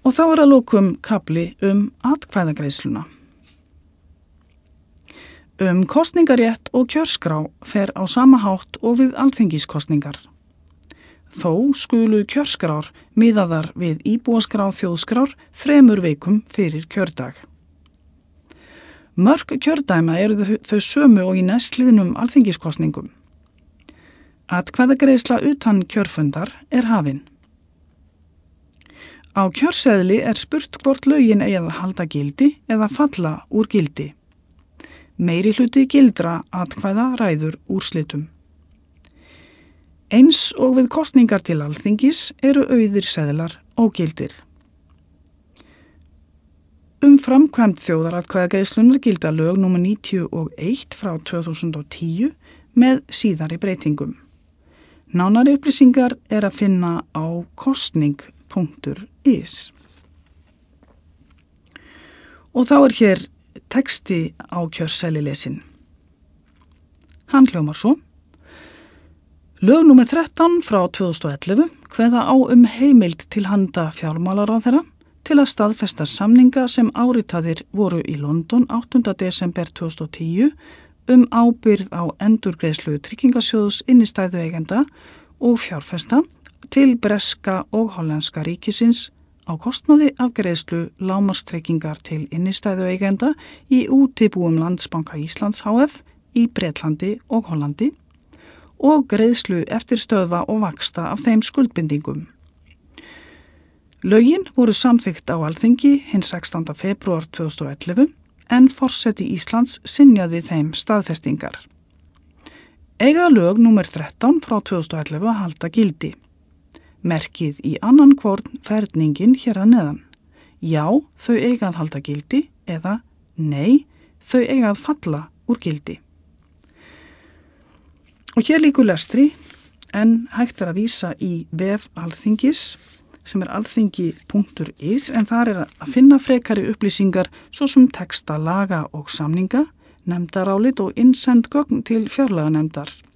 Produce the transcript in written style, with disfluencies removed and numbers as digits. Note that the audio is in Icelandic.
Og þá að lokum kafli atkvæðagreiðsluna. Kosningarétt og kjörskrá fer á sama hátt og við alþingiskosningar. Þó skulu kjörskrár miðaðar við íbúaskrá þjóðskrár 3 vikum fyrir kjördag. Mörk kjördæma eru þau sömu og í næstliðnum alþingiskosningum. Atkvæðagreiðsla utan kjörfundar hafin. Á kjörseðli spurt hvort lögin eigi að halda gildi eða falla úr gildi. Meiri hluti gildra atkvæða ræður úrslitum. Eins og við kosningar til alþingis eru auðir seðlar ógildir. Framkvæmd þjóðaratkvæðagreiðslunnar gilda lög nr. 91 frá 2010 með síðari breytingum. Nánari upplýsingar að finna á kosning.is. Og þá hér texti á kjörseðli lesinn. Hann hljómar svo. Lög nr. 13 frá 2011 kveða á heimild til handa fjármálaráðherra til að staðfesta samninga sem áritaðir voru í London 8. desember 2010 ábyrgð á endurgreiðslu tryggingasjóðs innistæðueigenda og fjárfesta til breska og hollenska ríkisins á kostnaði af greiðslu lágmarkstryggingar til innistæðueigenda í útibúum Landsbanka Íslands HF í Bretlandi og Hollandi og greiðslu eftirstöðva og vaxta af þeim skuldbindingum. Lögin voru samþykkt á Alþingi hinn 16. febrúar 2011 en forseti Íslands synjaði þeim staðfestingar. Eiga lög nr. 13 frá 2011 að halda gildi. Merkið í annan hvorn ferningin hér að neðan. Já, þau eiga að halda gildi eða nei, þau eiga að falla úr gildi. Og hér líkur lestri en hægt að vísa í vef Alþingis sem alþingi.is en þar að finna frekari upplýsingar svo sem texta, laga og samninga, nefndarálit og innsend gögn til fjárlaganefndar.